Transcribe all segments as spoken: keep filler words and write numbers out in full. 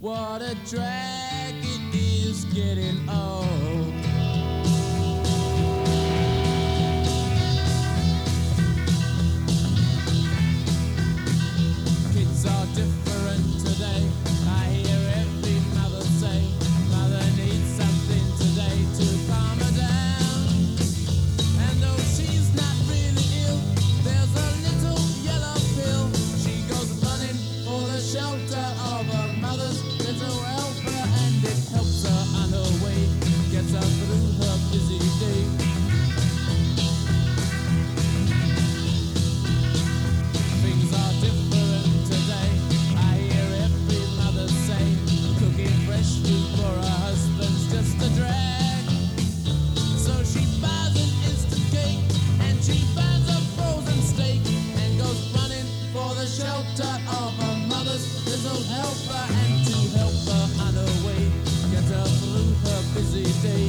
What a drag it is getting old. Kids are different today. I hear every mother say, mother needs something today to calm her down. And though she's not really ill, there's a little yellow pill. She goes running for the shelter of her mother's little helper, and it helps her on her way, gets her through her busy day. Things are different today. I hear every mother say, cooking fresh food for her husband's just a drag. So she buys an instant cake, and she buys a frozen steak, and goes running for the shelter of her mother's little helper, and to help her on her way, get her through her busy day.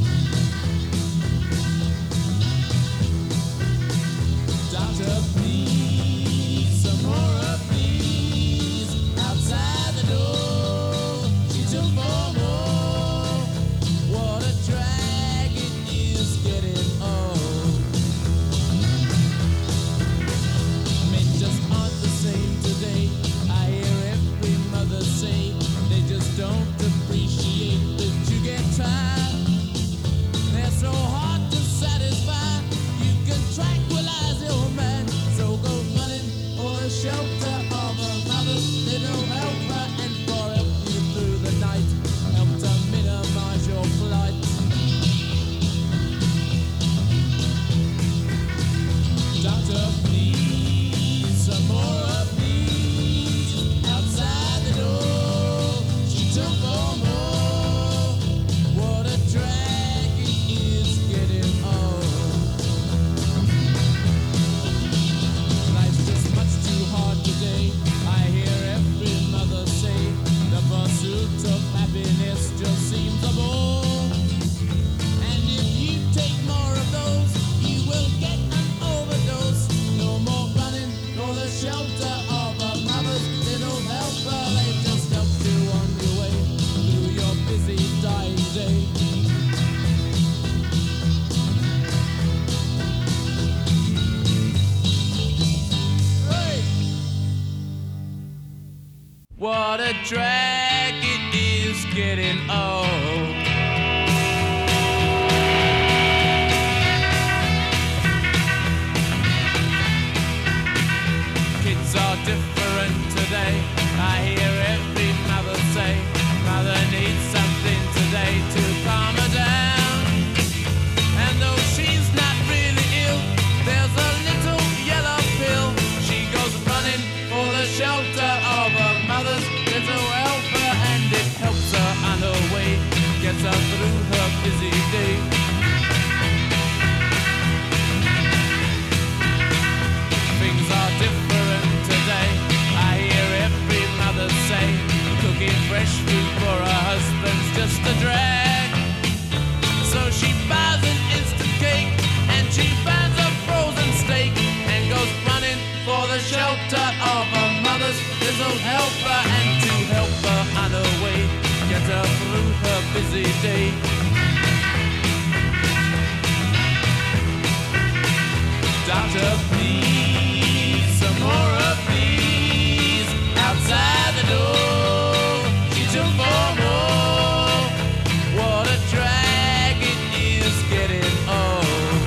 Doctor, please, some more of these outside the door. She took more, more. What a drag it is getting old. Men just aren't the same today. I hear every mother say they just don't appreciate that you get tired. They're so hard to satisfy. You can tranquilize your man. So go running for the shelter of a mother's little helper, and for help you through the night, help to minimize your flight. Doctor, please, some more of these outside the door. She took four more. What a drag it is getting old. Life's just much too hard today. I hear every mother say the pursuit of happiness just seems a bore. And if you take more of those, you will get an overdose. No more running for the shelter of a mother's little helper. They just help you on your way through your busy dying day. Hey! What a drag it is getting old. Kids are different today. I hear every mother say, mother needs something today to calm her down. And though she's not really ill, there's a little yellow pill. She goes running for the shelter of her mother's little helper, and it helps her on her way, gets her through her busy day. Things are different today. I hear every mother say, cooking fresh food for her husband's just a drag. So she buys an instant cake, and she buys a frozen steak, and goes running for the shelter of her mother's little helper, and to help her on her way, get her through her busy day. Doctor, please, some more of these outside the door. She took four more. What a drag it is getting old.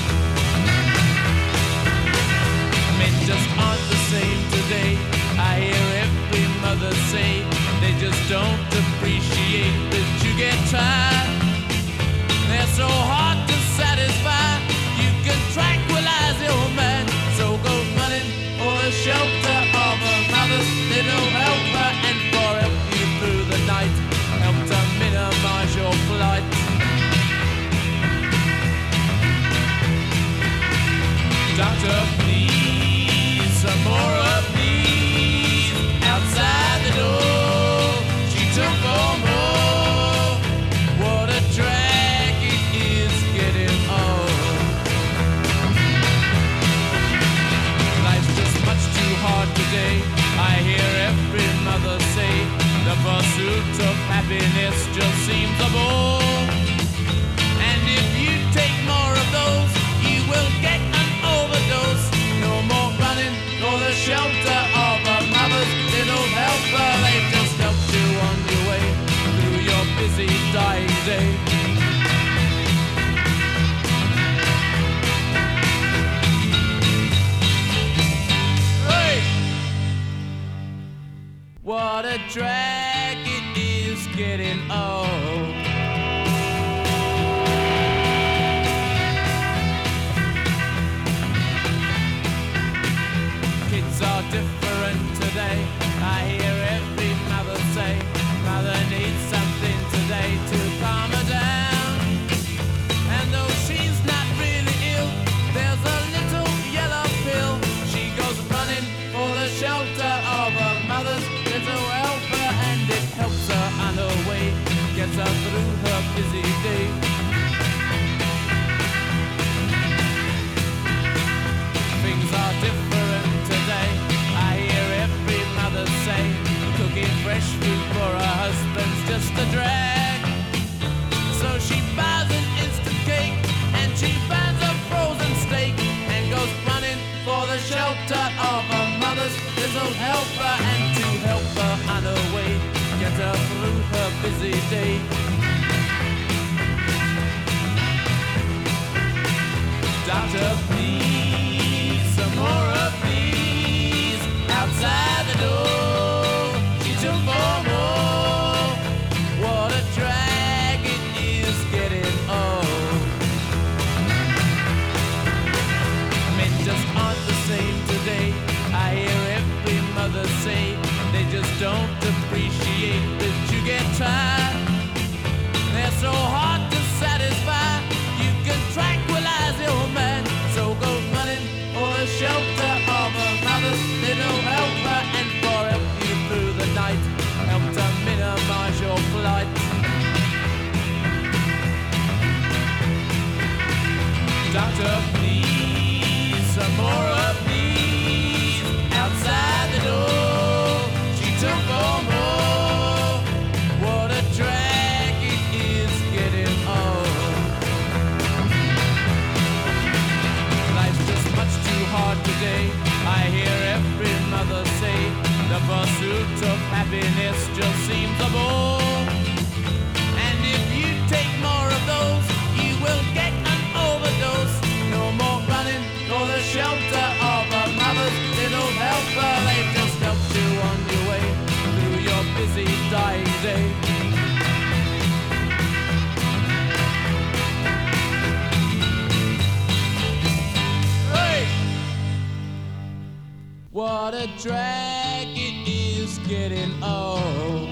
Men just aren't the same today. I hear every mother say they just don't appreciate that you get tired. They're so hard to satisfy. You can tranquilize your man. So go running for the shelter of a mother's little helper, and for help you through the night, help to minimize your flight. Doctor, please, some more of these outside the door. She took four more. What a drag it is getting old. Life's just much too hard today. I hear every mother say the pursuit pursuit of happiness just seems a bore. And if you take more of those, you will get an overdose. No more running for the shelter of a mother's little helper. They just helped you on your way through your busy dying day. What a drag it is getting old. Kids are different today. I hear every mother say, mother needs something today to calm her down. And though she's not really ill, there's a little yellow pill. She goes running for the shelter of her mother's little helper, and it helps her on her way, gets her through her busy day. Things are different today. I hear every mother say, cooking fresh food for her husband's just a drag. So she buys an instant cake and she buys a frozen steak and goes running for the shelter of her mother's little helper, and to help her on her way, get her through her busy day. Doctor, please, some more of these outside the door. She took four more. What a drag it is getting old. Men just aren't the same today. I hear every mother say they just don't appreciate that you get tired. They're so hard to satisfy. You can tranquilize your man, so go running for the shelter of a mother's little helper, and for help you through the night, help to minimize your flight. Doctor, please, some more of these outside the door. She took four more. What a drag it is getting old. Life's just much too hard today. I hear every mother say the pursuit of happiness just seems a bore. And if you take more of those, you will get an overdose. No more running for the shelter of a mother's little helper. They've just helped you on your way through your busy dying day. Hey! What a drag it is getting old.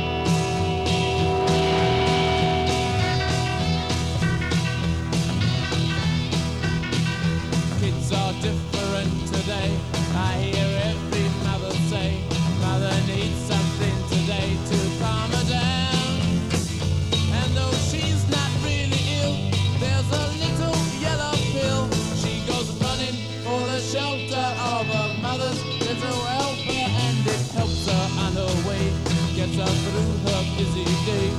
Kids are different today. I hear every mother say, mother needs something today to calm her down. And though she's not really ill, there's a little yellow pill. She goes running for the shelter of her mother's little helper, and it helps her on her way, gets her through her busy day.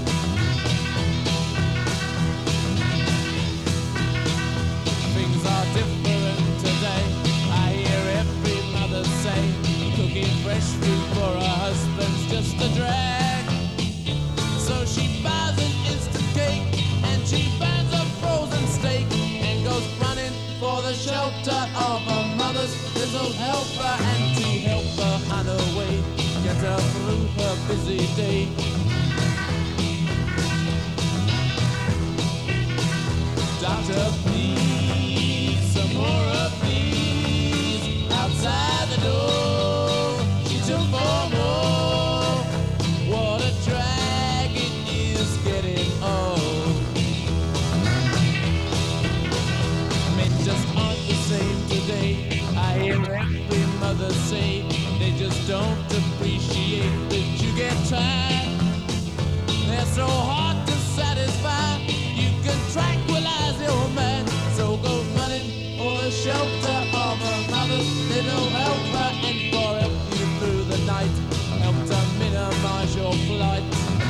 Things are different today. I hear every mother say, cooking fresh food for her husband's just a drag. So she buys an instant cake and she buys a frozen steak and goes running for the shelter of her mother's little helper, and to help her on her way, get her through her busy day. Doctor, please, some more of these outside the door. She took four more. What a drag it is getting old. Men just aren't the same today. I hear every mother say they just don't appreciate that you get tired. They're so hard to satisfy. You can tranquilize your man, so go running for the shelter of a mother's little helper, and for help you through the night, help to minimize your flight.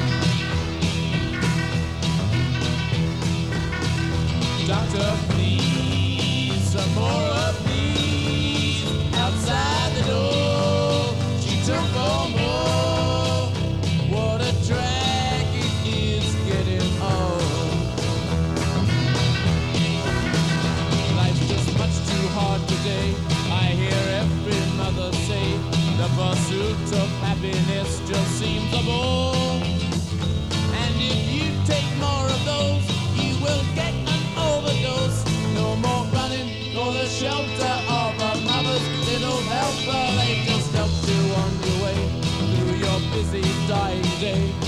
happiness just seems a bore. And if you take more of those, you will get an overdose. No more running for the shelter of a mother's little helper. They just help you on your way through your busy dying day.